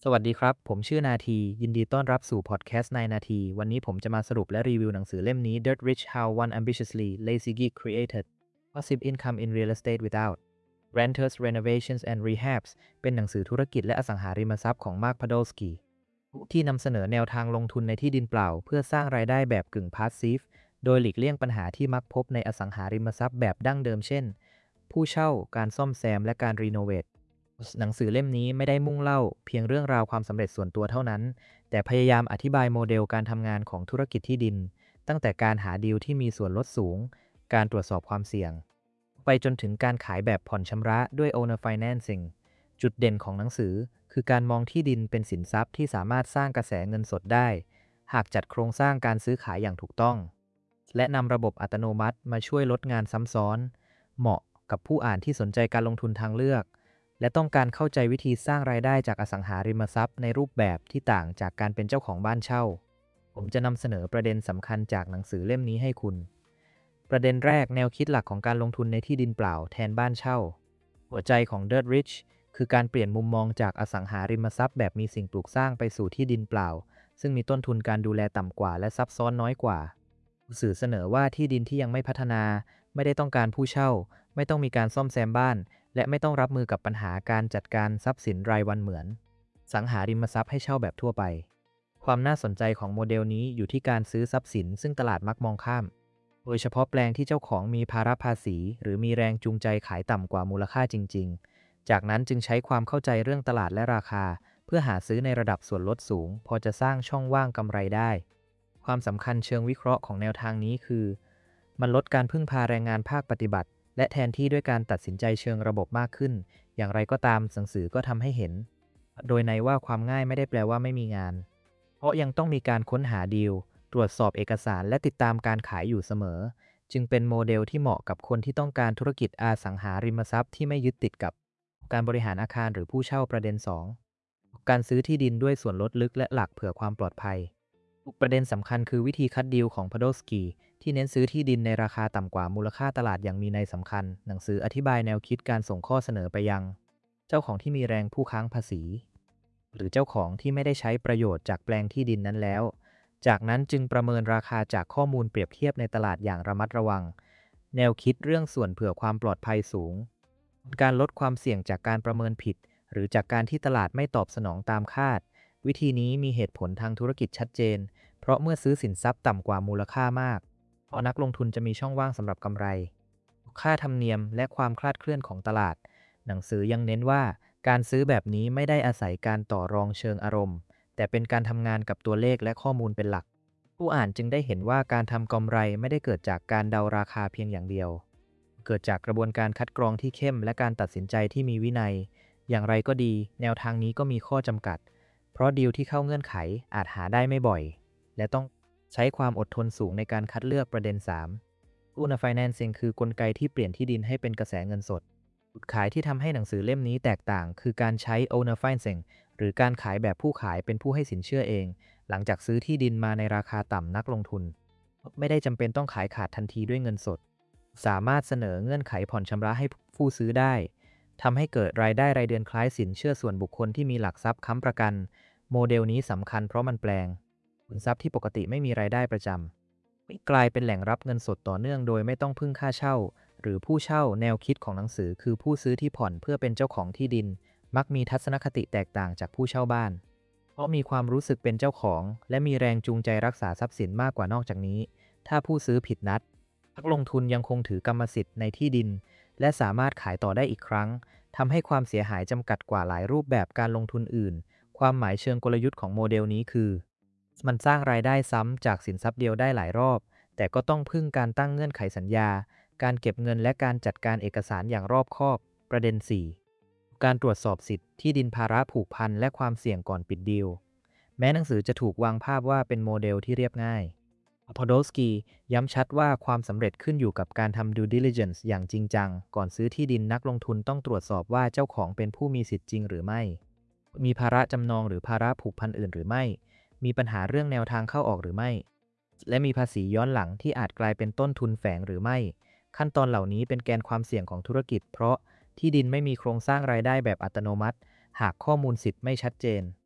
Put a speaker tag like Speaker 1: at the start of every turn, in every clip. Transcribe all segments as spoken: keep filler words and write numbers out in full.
Speaker 1: สวัสดีครับ ผมชื่อนาที ยินดีต้อนรับสู่พอดแคสต์นายนาที วันนี้ผมจะมาสรุปและรีวิวหนังสือเล่มนี้ Dirt Rich How One Ambitiously Lazy Geek Created Passive Income in Real Estate Without Renters Renovations and Rehabs เป็นหนังสือธุรกิจและอสังหาริมทรัพย์ของ Mark Podolsky ที่นำเสนอแนวทางลงทุนในที่ดินเปล่าเพื่อสร้างรายได้แบบกึ่งพาสซีฟโดยหลีกเลี่ยงปัญหาที่มักพบในอสังหาริมทรัพย์แบบดั้งเดิมเช่นผู้เช่าการซ่อมแซมและการรีโนเวท หนังสือเล่มนี้ไม่ได้มุ่งเล่าเพียงเรื่องราวความสำเร็จส่วนตัวเท่านั้น แต่พยายามอธิบายโมเดลการทำงานของธุรกิจที่ดิน ตั้งแต่การหาดีลที่มีส่วนลดสูง การตรวจสอบความเสี่ยง ไปจนถึงการขายแบบผ่อนชำระด้วย Owner Financing จุดเด่นของหนังสือคือการมองที่ดินเป็นสินทรัพย์ที่สามารถสร้างกระแสเงินสดได้ หากจัดโครงสร้างการซื้อขายอย่างถูกต้อง และนำระบบอัตโนมัติมาช่วยลดงานซ้ำซ้อน เหมาะกับผู้อ่านที่สนใจการลงทุนทางเลือก และต้องการเข้าใจวิธีสร้างรายได้จากอสังหาริมทรัพย์ในรูปแบบที่ต่างจากการเป็นเจ้าของบ้านเช่า ผมจะนำเสนอประเด็นสำคัญจากหนังสือเล่มนี้ให้คุณ ประเด็นแรกแนวคิดหลักของการลงทุนในที่ดินเปล่าแทนบ้านเช่า หัวใจของ Dirt Rich คือการเปลี่ยนมุมมองจากอสังหาริมทรัพย์แบบมีสิ่งปลูกสร้างไปสู่ที่ดินเปล่า ซึ่งมีต้นทุนการดูแลต่ำกว่าและซับซ้อนน้อยกว่าสื่อเสนอว่าที่ดินที่ยังไม่พัฒนาไม่ได้ต้องการผู้เช่าไม่ต้องมีการซ่อมแซมบ้านและไม่ต้องรับมือกับปัญหาการจัดการทรัพย์สินรายวันเหมือนสังหาริมทรัพย์ให้เช่าแบบทั่วไปความน่าสนใจของโมเดลนี้อยู่ที่การซื้อทรัพย์สินซึ่งตลาดมักมองข้ามโดยเฉพาะแปลงที่เจ้าของมีภาระภาษีหรือมีแรงจูงใจขายต่ำกว่ามูลค่าจริงๆจากนั้นจึงใช้ความเข้าใจเรื่องตลาดและราคาเพื่อหาซื้อในระดับส่วนลดสูงพอจะสร้างช่องว่างกำไรได้ความสำคัญเชิงวิเคราะห์ของแนวทางนี้คือมันลดการพึ่งพาแรงงานภาคปฏิบัติและแทนที่ด้วยการตัดสินใจเชิงระบบมากขึ้นอย่างไรก็ตามหนังสือก็ทำให้เห็นโดยในว่าความง่ายไม่ได้แปลว่าไม่มีงานเพราะยังต้องมีการค้นหาดีลตรวจสอบเอกสารและติดตามการขายอยู่เสมอจึงเป็นโมเดลที่เหมาะกับคนที่ต้องการธุรกิจอสังหาริมทรัพย์ที่ไม่ยึดติดกับการบริหารอาคารหรือผู้เช่าประเด็นสองการซื้อที่ดินด้วยส่วนลดลึกและหลักเผื่อความปลอดภัยประเด็นสำคัญคือวิธีคัดดีลของ Podolsky ที่เน้นซื้อที่ดินในราคาต่ำกว่ามูลค่าตลาดอย่างมีนัยสำคัญหนังสืออธิบายแนวคิดการส่งข้อเสนอไปยังเจ้าของที่มีแรงผู้ค้างภาษีหรือเจ้าของที่ไม่ได้ใช้ประโยชน์จากแปลงที่ดินนั้นแล้วจากนั้นจึงประเมินราคาจากข้อมูลเปรียบเทียบในตลาดอย่างระมัดระวังแนวคิดเรื่องส่วนเผื่อความปลอดภัยสูงการลดความเสี่ยงจากการประเมินผิดหรือจากการที่ตลาดไม่ตอบสนองตามคาดวิธีนี้มีเหตุผลทางธุรกิจชัดเจนเพราะเมื่อซื้อสินทรัพย์ต่ำกว่ามูลค่ามากเพราะนักลงทุนจะมีช่องว่างสำหรับกำไรค่าธรรมเนียมและความคลาดเคลื่อนของตลาดหนังสือยังเน้นว่าการซื้อแบบนี้ไม่ได้อาศัยการต่อรองเชิงอารมณ์แต่เป็นการทำงานกับตัวเลขและข้อมูลเป็นหลักผู้อ่านจึงได้เห็นว่าการทำกำไรไม่ได้เกิดจากการเดาราคาเพียงอย่างเดียวเกิดจากกระบวนการคัดกรองที่เข้มและการตัดสินใจที่มีวินัยอย่างไรก็ดีแนวทางนี้ก็มีข้อจำกัดเพราะดีลที่เข้าเงื่อนไขอาจหาได้ไม่บ่อยและต้องใช้ความอดทนสูงในการคัดเลือกประเด็น สาม Owner Financing คือกลไกที่เปลี่ยนที่ดินให้เป็นกระแสเงินสดจุดขายที่ทำให้หนังสือเล่มนี้แตกต่างคือการใช้ Owner Financing หรือการขายแบบผู้ขายเป็นผู้ให้สินเชื่อเองหลังจากซื้อที่ดินมาในราคาต่ำนักลงทุนไม่ได้จำเป็นต้องขายขาดทันทีด้วยเงินสดสามารถเสนอเงื่อนไขผ่อนชำระให้ผู้ซื้อได้ทำให้เกิดรายได้รายเดือนคล้ายสินเชื่อส่วนบุคคลที่มีหลักทรัพย์ค้ำประกันโมเดลนี้สำคัญเพราะมันแปลงสินทรัพย์ที่ปกติไม่มีรายได้ประจำกลายเป็นแหล่งรับเงินสดต่อเนื่องโดยไม่ต้องพึ่งค่าเช่าหรือผู้เช่าแนวคิดของหนังสือคือผู้ซื้อที่ผ่อนเพื่อเป็นเจ้าของที่ดินมักมีทัศนคติแตกต่างจากผู้เช่าบ้านเพราะมีความรู้สึกเป็นเจ้าของและมีแรงจูงใจรักษาทรัพย์สินมากกว่านอกจากนี้ถ้าผู้ซื้อผิดนัดนักลงทุนยังคงถือกรรมสิทธิ์ในที่ดินและสามารถขายต่อได้อีกครั้งทำให้ความเสียหายจำกัดกว่าหลายรูปแบบการลงทุนอื่นความหมายเชิงกลยุทธ์ของโมเดลนี้คือมันสร้างรายได้ซ้ำจากสินทรัพย์เดียวได้หลายรอบแต่ก็ต้องพึ่งการตั้งเงื่อนไขสัญญาการเก็บเงินและการจัดการเอกสารอย่างรอบคอบประเด็น สี่ การตรวจสอบสิทธิ์ที่ดินภาระผูกพันและความเสี่ยงก่อนปิดดีลแม้หนังสือจะถูกวางภาพว่าเป็นโมเดลที่เรียบง่าย Podolsky ย้ำชัดว่าความสำเร็จขึ้นอยู่กับการทำ due diligence อย่างจริงจังก่อนซื้อที่ดินนักลงทุนต้องตรวจสอบว่าเจ้าของเป็นผู้มีสิทธิ์จริงหรือไม่มีภาระจำนองหรือภาระผูกพันอื่นหรือไม่มีปัญหาเรื่องแนวทางเข้าออกหรือไม่และมีภาษีย้อนหลังที่อาจกลายเป็นต้นทุนแฝงหรือไม่ขั้นตอนเหล่านี้เป็นแกนความเสี่ยงของธุรกิจเพราะที่ดินไม่มีโครงสร้างรายได้แบบอัตโนมัติหากข้อมูลสิทธิ์ไม่ชัดเจน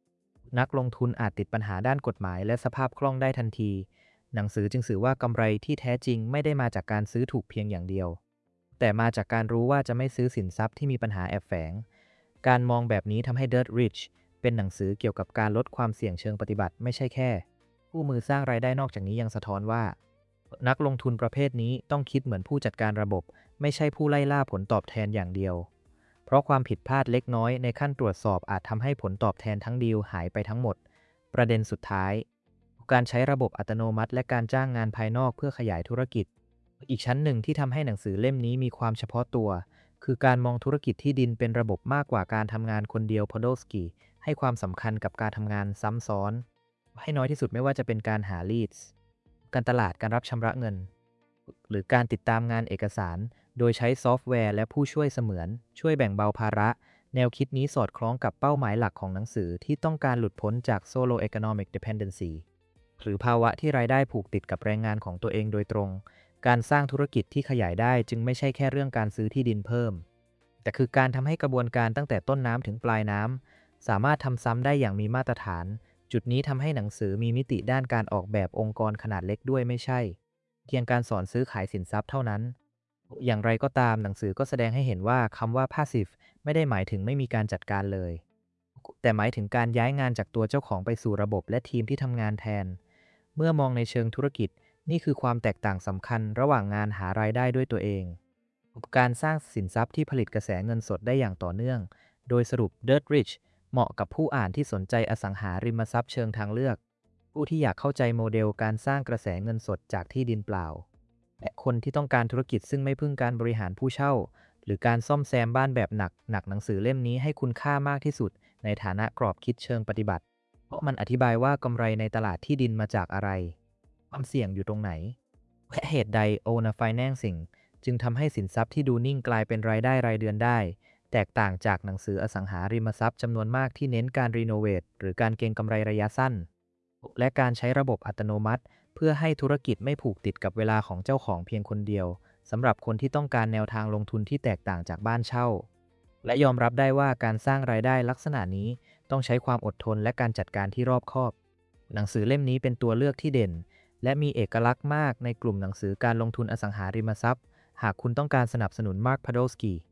Speaker 1: นักลงทุนอาจติดปัญหาด้านกฎหมายและสภาพคล่องได้ทันที หนังสือจึงสื่อว่ากำไรที่แท้จริงไม่ได้มาจากการซื้อถูกเพียงอย่างเดียว แต่มาจากการรู้ว่าจะไม่ซื้อสินทรัพย์ที่มีปัญหาแอบแฝง การมองแบบนี้ทำให้ Dirt Rich เป็นหนังสือเกี่ยวกับการลดความเสี่ยงเชิงปฏิบัติไม่ใช่แค่ผู้มือสร้างรายได้นอกจากนี้ยังสะท้อนว่า นักลงทุนประเภทนี้ต้องคิดเหมือนผู้จัดการระบบไม่ใช่ผู้ไล่ล่าผลตอบแทนอย่างเดียว เพราะความผิดพลาดเล็กน้อยในขั้นตรวจสอบอาจทำให้ผลตอบแทนทั้งดีลหายไปทั้งหมด ประเด็นสุดท้าย การใช้ระบบอัตโนมัติและการจ้างงานภายนอกเพื่อขยายธุรกิจ อีกชั้นหนึ่งที่ทำให้หนังสือเล่มนี้มีความเฉพาะตัว คือการมองธุรกิจที่ดินเป็นระบบมากกว่าการทำงานคนเดียว Podolsky ให้ความสำคัญกับการทำงานซ้ำซ้อนให้น้อยที่สุดไม่ว่าจะเป็นการหา leads การตลาดการรับชำระเงิน หรือการติดตามงานเอกสาร โดยใช้ซอฟต์แวร์และผู้ช่วยเสมือนช่วยแบ่งเบาภาระ แนวคิดนี้สอดคล้องกับเป้าหมายหลักของหนังสือที่ต้องการหลุดพ้นจาก Solo Economic Dependency หรือภาวะที่รายได้ผูกติดกับแรงงานของตัวเองโดยตรง การสร้างธุรกิจที่ขยายได้จึงไม่ใช่แค่เรื่องการซื้อที่ดินเพิ่ม แต่คือการทำให้กระบวนการตั้งแต่ต้นน้ำถึงปลายน้ำสามารถทำซ้ำได้อย่างมีมาตรฐาน จุดนี้ทำให้หนังสือมีมิติด้านการออกแบบองค์กรขนาดเล็กด้วยไม่ใช่เพียงการสอนซื้อขายสินทรัพย์เท่านั้น อย่างไรก็ตามหนังสือก็แสดงให้เห็นว่าคำว่า passive ไม่ได้หมายถึงไม่มีการจัดการเลย แต่หมายถึงการย้ายงานจากตัวเจ้าของไปสู่ระบบและทีมที่ทำงานแทน เมื่อมองในเชิงธุรกิจนี่คือความแตกต่างสำคัญระหว่างงานหารายได้ด้วยตัวเองการสร้างสินทรัพย์ที่ผลิตกระแสเงินสดได้อย่างต่อเนื่องโดยสรุป Dirt Rich เหมาะกับผู้อ่านที่สนใจอสังหาริมทรัพย์เชิงทางเลือกผู้ที่อยากเข้าใจโมเดลการสร้างกระแสเงินสดจากที่ดินเปล่าและคนที่ต้องการธุรกิจซึ่งไม่พึ่งการบริหารผู้เช่าหรือการซ่อมแซมบ้านแบบหนักหนักหนังสือเล่มนี้ให้คุณค่ามากที่สุดในฐานะกรอบคิดเชิงปฏิบัติเพราะมันอธิบายว่ากำไรในตลาดที่ดินมาจากอะไรความเสี่ยงอยู่ตรงไหนและเหตุใด Owner Financing จึงทำให้สินทรัพย์ที่ดูนิ่งกลายเป็นรายได้รายเดือนได้แตกต่างจากหนังสืออสังหาริมทรัพย์จำนวนมากที่เน้นการรีโนเวทหรือการเก็งกำไรระยะสั้นและการใช้ระบบอัตโนมัติเพื่อให้ธุรกิจไม่ผูกติดกับเวลาของเจ้าของเพียงคนเดียวสำหรับคนที่ต้องการแนวทางลงทุนที่แตกต่างจากบ้านเช่าและยอมรับได้ว่าการสร้างรายได้ลักษณะนี้ต้องใช้ความอดทนและการจัดการที่รอบคอบหนังสือเล่มนี้เป็นตัวเลือกที่เด่นและมีเอกลักษณ์มากในกลุ่มหนังสือการลงทุนอสังหาริมทรัพย์หากคุณต้องการสนับสนุน Mark Podolsky